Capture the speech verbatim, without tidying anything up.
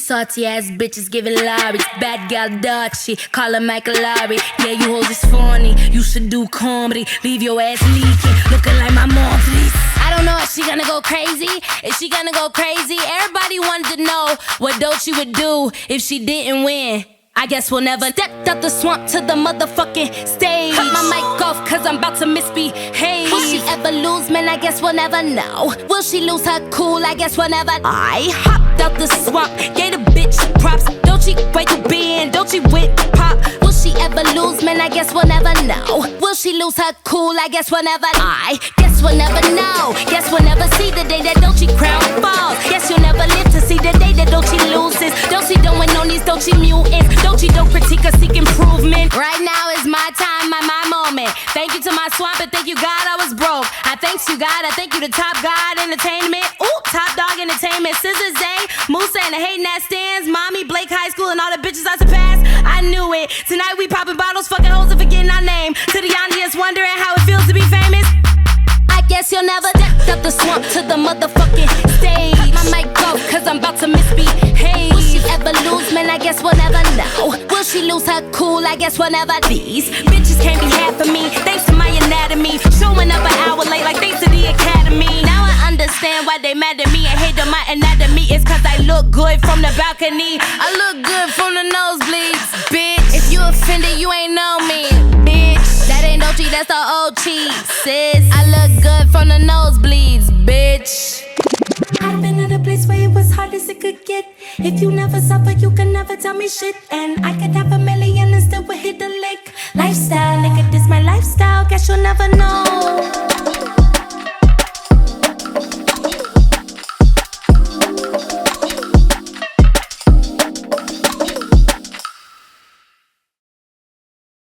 Salty ass bitches giving Larry's. Bad gal Dutchy, call her Michael Larry. Yeah, you hoes is funny, you should do comedy. Leave your ass leaking, looking like my mom, please. I don't know if she gonna go crazy. Is she gonna go crazy? Everybody wanted to know what Dolce would do if she didn't win. I guess we'll never step out the swamp to the motherfucking stage. Cut my mic off cause I'm about to misbehave. Will she ever lose, man? I guess we'll never know. Will she lose her cool? I guess we'll never. I hopped out the swamp, gave the bitch props. Dolce, where you been? Dolce with pop. Will she ever lose, man? I guess we'll never know. Will she lose her cool? I guess we'll never. I guess we'll never know. Guess we'll never see the day that Dolce crown falls. Guess you'll never live to see the day that Dolce loses. Dolce don't win on these Dolce mutants. Dolce don't critique or seek improvement. Right now is my time, my my moment. Thank you to my swamp and thank you God I was broke. I thanks you God, I thank you to Top God Entertainment. Ooh, Top Dog Entertainment. Scissors Day, Musa and the hating that stands. Mommy, Blake High School and all the bitches I surpassed. I knew it. Tonight we popping bottles, fucking hoes and forgetting our name. To the audience wondering how it feels to be famous. I guess you'll never step up the swamp to the motherfucking stage. Cut my mic off cause I'm about to misbehave. Will she ever lose, man? I guess we'll never know. Will she lose her cool? I guess we'll never. These bitches can't be half of me. Thanks to my anatomy. Showing up an hour late like thanks to the academy. Now I understand why they mad at me and hate on my anatomy. It's cause I look good from the balcony. I look good from the nosebleeds, bitch. If you offended, you ain't know me, bitch. That ain't no cheat, that's the old cheat, sis. I look good from the nosebleeds, bitch. I've been at a place where it was hard as it could get. If you never suffer, you can never tell me shit. And I could have a million and still would hit the lick. Lifestyle, nigga, this my lifestyle. Guess you'll never know.